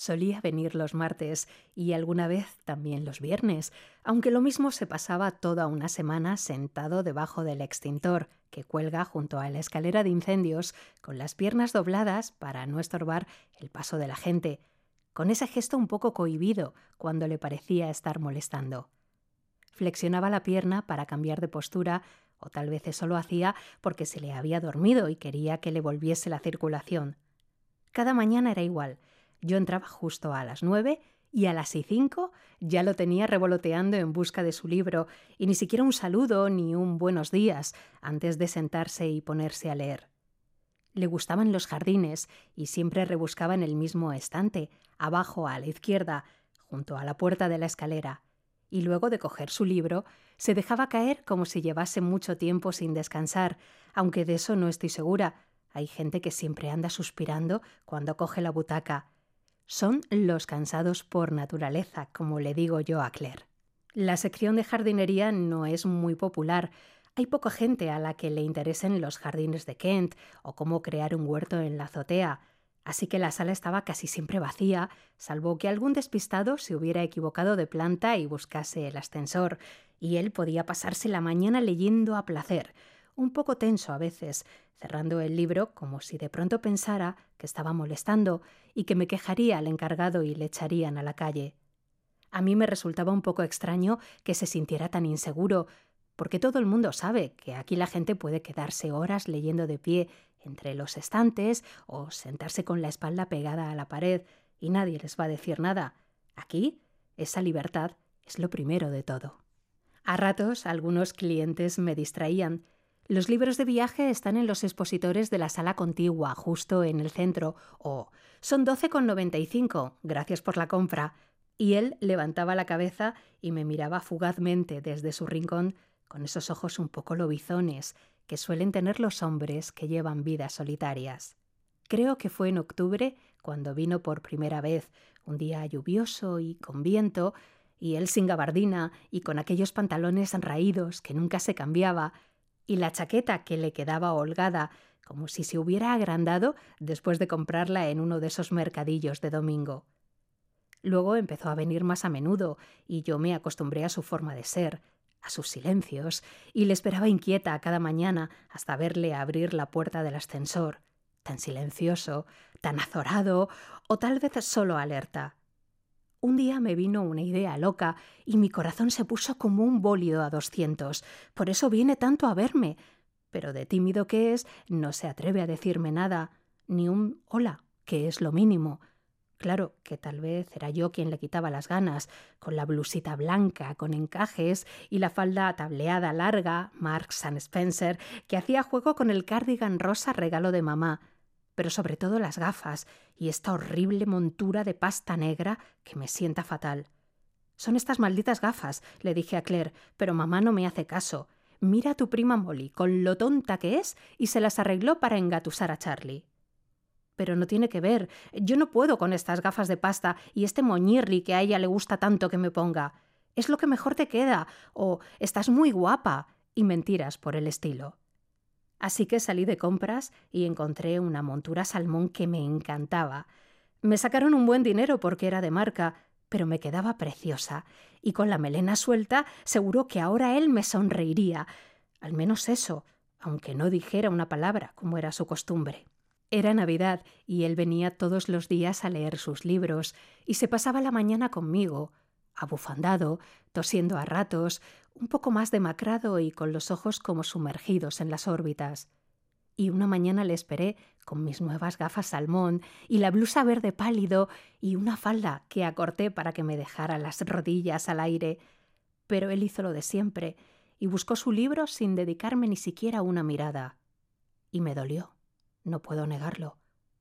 Solía venir los martes y alguna vez también los viernes, aunque lo mismo se pasaba toda una semana sentado debajo del extintor que cuelga junto a la escalera de incendios, con las piernas dobladas para no estorbar el paso de la gente, con ese gesto un poco cohibido cuando le parecía estar molestando. Flexionaba la pierna para cambiar de postura, o tal vez eso lo hacía porque se le había dormido y quería que le volviese la circulación. Cada mañana era igual. Yo entraba justo a las 9 y a las 6:05 ya lo tenía revoloteando en busca de su libro, y ni siquiera un saludo ni un buenos días antes de sentarse y ponerse a leer. Le gustaban los jardines y siempre rebuscaba en el mismo estante, abajo a la izquierda, junto a la puerta de la escalera, y luego de coger su libro se dejaba caer como si llevase mucho tiempo sin descansar, aunque de eso no estoy segura. Hay gente que siempre anda suspirando cuando coge la butaca. Son los cansados por naturaleza, como le digo yo a Claire. La sección de jardinería no es muy popular. Hay poca gente a la que le interesen los jardines de Kent o cómo crear un huerto en la azotea, así que la sala estaba casi siempre vacía, salvo que algún despistado se hubiera equivocado de planta y buscase el ascensor, y él podía pasarse la mañana leyendo a placer, un poco tenso a veces, cerrando el libro como si de pronto pensara que estaba molestando y que me quejaría al encargado y le echarían a la calle. A mí me resultaba un poco extraño que se sintiera tan inseguro, porque todo el mundo sabe que aquí la gente puede quedarse horas leyendo de pie entre los estantes o sentarse con la espalda pegada a la pared y nadie les va a decir nada. Aquí, esa libertad es lo primero de todo. A ratos, algunos clientes me distraían. Los libros de viaje están en los expositores de la sala contigua, justo en el centro, o son 12,95, gracias por la compra. Y él levantaba la cabeza y me miraba fugazmente desde su rincón con esos ojos un poco lobizones que suelen tener los hombres que llevan vidas solitarias. Creo que fue en octubre cuando vino por primera vez, un día lluvioso y con viento, y él sin gabardina y con aquellos pantalones raídos que nunca se cambiaba, y la chaqueta que le quedaba holgada, como si se hubiera agrandado después de comprarla en uno de esos mercadillos de domingo. Luego empezó a venir más a menudo y yo me acostumbré a su forma de ser, a sus silencios, y le esperaba inquieta cada mañana hasta verle abrir la puerta del ascensor, tan silencioso, tan azorado, o tal vez solo alerta. Un día me vino una idea loca y mi corazón se puso como un bólido a 200. Por eso viene tanto a verme. Pero de tímido que es, no se atreve a decirme nada, ni un hola, que es lo mínimo. Claro que tal vez era yo quien le quitaba las ganas, con la blusita blanca, con encajes, y la falda tableada larga, Marks and Spencer, que hacía juego con el cardigan rosa regalo de mamá, pero sobre todo las gafas y esta horrible montura de pasta negra que me sienta fatal. «Son estas malditas gafas», le dije a Claire, pero mamá no me hace caso. «Mira a tu prima Molly, con lo tonta que es, y se las arregló para engatusar a Charlie». «Pero no tiene que ver. Yo no puedo con estas gafas de pasta y este moñirri que a ella le gusta tanto que me ponga. Es lo que mejor te queda, o estás muy guapa», y mentiras por el estilo. Así que salí de compras y encontré una montura salmón que me encantaba. Me sacaron un buen dinero porque era de marca, pero me quedaba preciosa, y con la melena suelta seguro que ahora él me sonreiría. Al menos eso, aunque no dijera una palabra, como era su costumbre. Era Navidad y él venía todos los días a leer sus libros y se pasaba la mañana conmigo, abufandado, tosiendo a ratos, un poco más demacrado y con los ojos como sumergidos en las órbitas. Y una mañana le esperé con mis nuevas gafas salmón y la blusa verde pálido y una falda que acorté para que me dejara las rodillas al aire. Pero él hizo lo de siempre y buscó su libro sin dedicarme ni siquiera una mirada. Y me dolió. No puedo negarlo.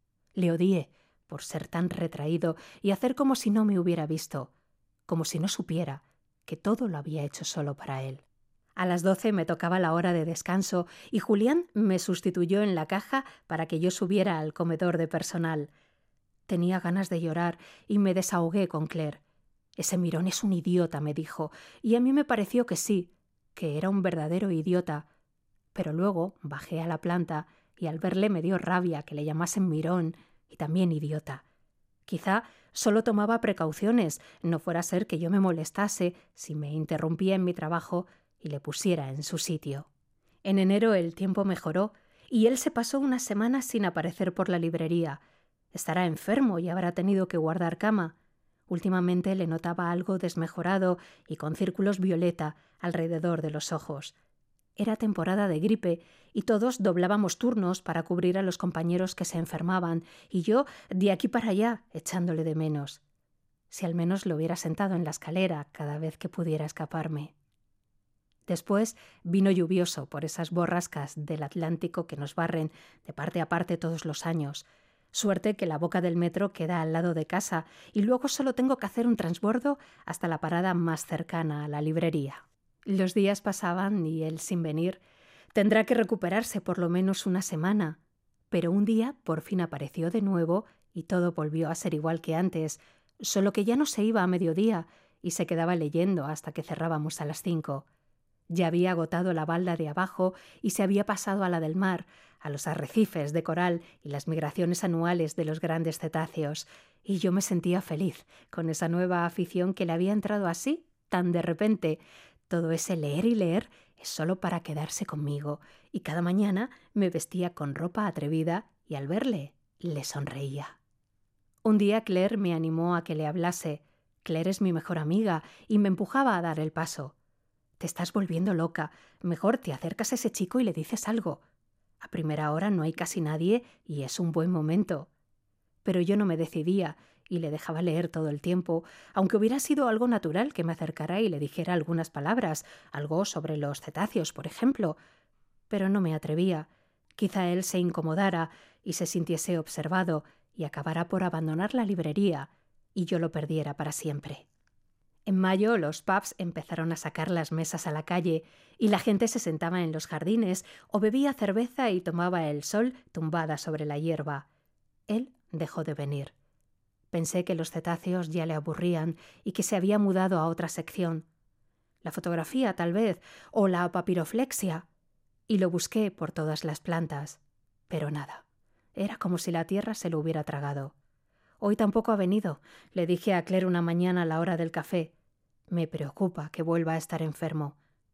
Le odié por ser tan retraído y hacer como si no me hubiera visto, como si no supiera que todo lo había hecho solo para él. A las 12 me tocaba la hora de descanso y Julián me sustituyó en la caja para que yo subiera al comedor de personal. Tenía ganas de llorar y me desahogué con Claire. «Ese Mirón es un idiota», me dijo, y a mí me pareció que sí, que era un verdadero idiota. Pero luego bajé a la planta y al verle me dio rabia que le llamasen Mirón y también idiota. Quizá solo tomaba precauciones, no fuera a ser que yo me molestase si me interrumpía en mi trabajo y le pusiera en su sitio. En enero el tiempo mejoró y él se pasó unas semanas sin aparecer por la librería. Estará enfermo y habrá tenido que guardar cama. Últimamente le notaba algo desmejorado y con círculos violeta alrededor de los ojos. Era temporada de gripe y todos doblábamos turnos para cubrir a los compañeros que se enfermaban y yo de aquí para allá echándole de menos. Si al menos lo hubiera sentado en la escalera cada vez que pudiera escaparme. Después vino lluvioso por esas borrascas del Atlántico que nos barren de parte a parte todos los años. Suerte que la boca del metro queda al lado de casa y luego solo tengo que hacer un transbordo hasta la parada más cercana a la librería. Los días pasaban y él sin venir. Tendrá que recuperarse por lo menos una semana. Pero un día por fin apareció de nuevo y todo volvió a ser igual que antes, solo que ya no se iba a mediodía y se quedaba leyendo hasta que cerrábamos a las 5. Ya había agotado la balda de abajo y se había pasado a la del mar, a los arrecifes de coral y las migraciones anuales de los grandes cetáceos, y yo me sentía feliz con esa nueva afición que le había entrado así, tan de repente. Todo ese leer y leer es solo para quedarse conmigo, y cada mañana me vestía con ropa atrevida y al verle le sonreía. Un día Claire me animó a que le hablase. Claire es mi mejor amiga y me empujaba a dar el paso. «Te estás volviendo loca. Mejor te acercas a ese chico y le dices algo. A primera hora no hay casi nadie y es un buen momento». Pero yo no me decidía y le dejaba leer todo el tiempo, aunque hubiera sido algo natural que me acercara y le dijera algunas palabras, algo sobre los cetáceos, por ejemplo. Pero no me atrevía. Quizá él se incomodara y se sintiese observado y acabara por abandonar la librería y yo lo perdiera para siempre. En mayo los pubs empezaron a sacar las mesas a la calle y la gente se sentaba en los jardines o bebía cerveza y tomaba el sol tumbada sobre la hierba. Él dejó de venir. Pensé que los cetáceos ya le aburrían y que se había mudado a otra sección. La fotografía, tal vez, o la papiroflexia. Y lo busqué por todas las plantas. Pero nada. Era como si la tierra se lo hubiera tragado. Hoy tampoco ha venido, le dije a Claire una mañana a la hora del café. Me preocupa que vuelva a estar enfermo.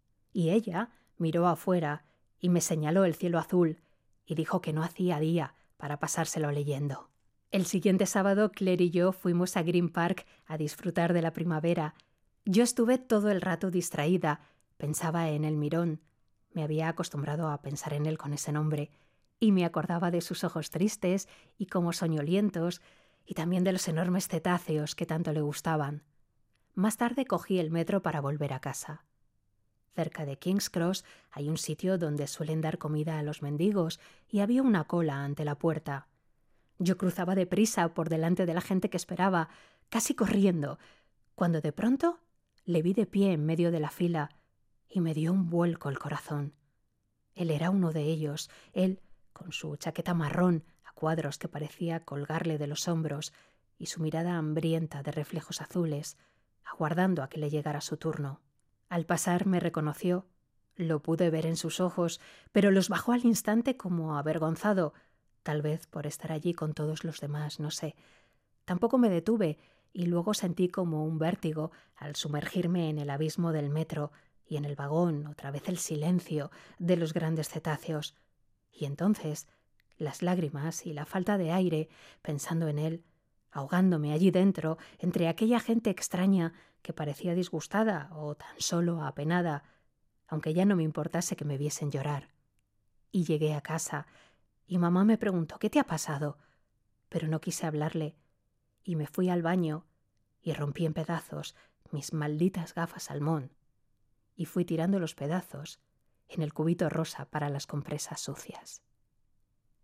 Y ella miró afuera y me señaló el cielo azul y dijo que no hacía día para pasárselo leyendo. El siguiente sábado Claire y yo fuimos a Green Park a disfrutar de la primavera. Yo estuve todo el rato distraída, pensaba en el Mirón. Me había acostumbrado a pensar en él con ese nombre y me acordaba de sus ojos tristes y como soñolientos y también de los enormes cetáceos que tanto le gustaban. Más tarde cogí el metro para volver a casa. Cerca de King's Cross hay un sitio donde suelen dar comida a los mendigos y había una cola ante la puerta. Yo cruzaba deprisa por delante de la gente que esperaba, casi corriendo, cuando de pronto le vi de pie en medio de la fila y me dio un vuelco el corazón. Él era uno de ellos, él con su chaqueta marrón a cuadros que parecía colgarle de los hombros y su mirada hambrienta de reflejos azules, aguardando a que le llegara su turno. Al pasar me reconoció, lo pude ver en sus ojos, pero los bajó al instante como avergonzado, tal vez por estar allí con todos los demás, no sé. Tampoco me detuve y luego sentí como un vértigo al sumergirme en el abismo del metro y en el vagón otra vez el silencio de los grandes cetáceos. Y entonces las lágrimas y la falta de aire, pensando en él, ahogándome allí dentro entre aquella gente extraña que parecía disgustada o tan solo apenada, aunque ya no me importase que me viesen llorar. Y llegué a casa y mamá me preguntó ¿qué te ha pasado? Pero no quise hablarle y me fui al baño y rompí en pedazos mis malditas gafas salmón y fui tirando los pedazos en el cubito rosa para las compresas sucias.